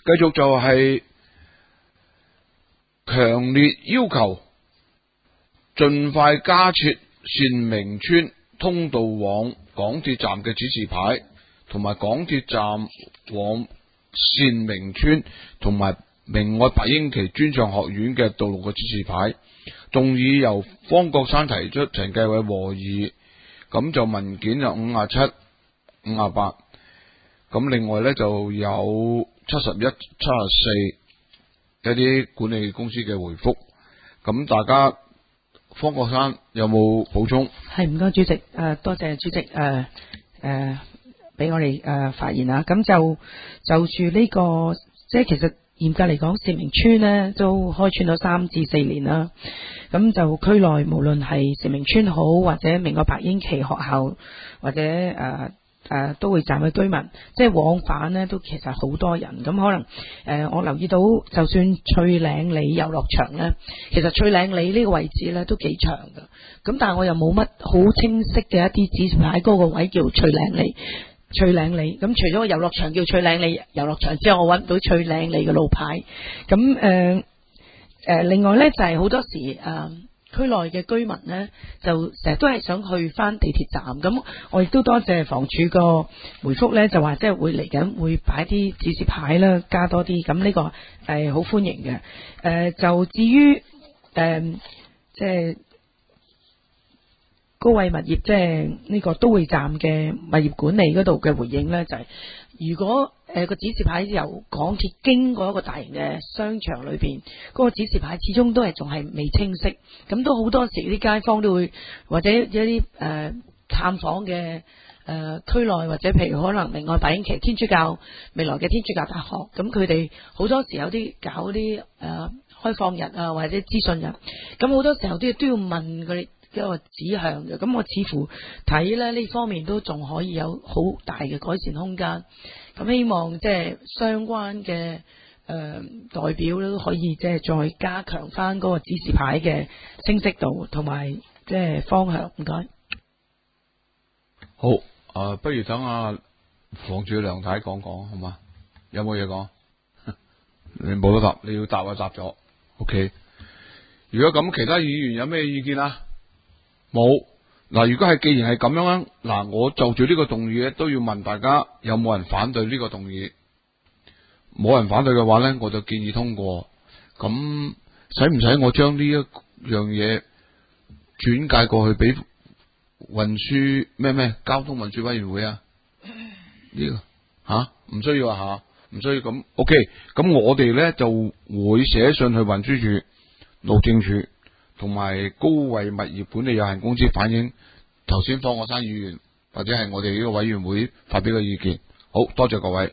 繼續就係強烈要求盡快加設善明村通道往港鐵站嘅指示牌，同埋港鐵站往善明村同埋明愛白英奇專上學院嘅道路嘅指示牌。動議由方國珊提出，陳繼偉和議，咁就文件有57、58，咁另外呢就有71、74一啲管理公司嘅回覆。咁大家方國珊有冇補充？ 係，唔該主席，多謝主席俾我哋發言啊。咁就住呢個，即係其實嚴格嚟講，善明村呢都開村咗3至4年啦。咁就區內無論係善明村好，或者明愛白英奇學校，或者都會站嘅居民，即係往返呢都其實好多人。咁可能我留意到，就算翠嶺里遊樂場呢，其實翠嶺里呢個位置呢都幾長㗎。咁但係我又冇乜好清晰嘅一啲指示牌，嗰個位叫翠嶺里。咁除咗個遊樂場叫翠嶺里遊樂場之外，我揾唔到翠嶺里嘅路牌。咁另外呢，就係好多時區內嘅居民呢，就成日都係想去翻地鐵站。咁我亦都多謝房署個回覆呢，就話即係會嚟緊會擺啲指示牌啦，加多啲。咁呢個係好歡迎嘅。就至於即係高偉物業，即係呢個都會站嘅物業管理嗰度嘅回應呢，就係如果個指示牌由港鐵經過一個大型嘅商場裏邊，嗰個指示牌始終都係仲係未清晰，咁都好多時啲街坊都會或者一啲探訪嘅區內，或者譬如可能明愛白英奇天主教未來嘅天主教大學，咁佢哋好多時有啲搞啲開放日啊，或者資訊日，咁好多時候都要問佢哋一個指向嘅。咁我似乎睇咧呢方面都仲可以有好大嘅改善空間。咁希望即係相關嘅代表都可以即係再加強翻嗰個指示牌嘅清晰度同埋即係方向。唔該。 好，不如等阿房主梁太講講好嘛？有冇嘢講？你冇得答，你要答就答咗。OK。如果咁，其他議員有咩意見啊？冇。嗱，如果係既然係咁樣，嗱，我就住呢個動議咧，都要問大家有冇人反對呢個動議？冇人反對嘅話咧，我就建議通過。咁使唔使我將呢一樣嘢轉介過去俾運輸咩交通運輸委員會啊？呢個唔需要啊，唔需要。咁 OK。咁我哋咧就會寫信去運輸署、路政署同埋高偉物業管理有限公司反映頭先方國珊議員或者係我哋呢個委員會發表嘅意見。好多謝各位。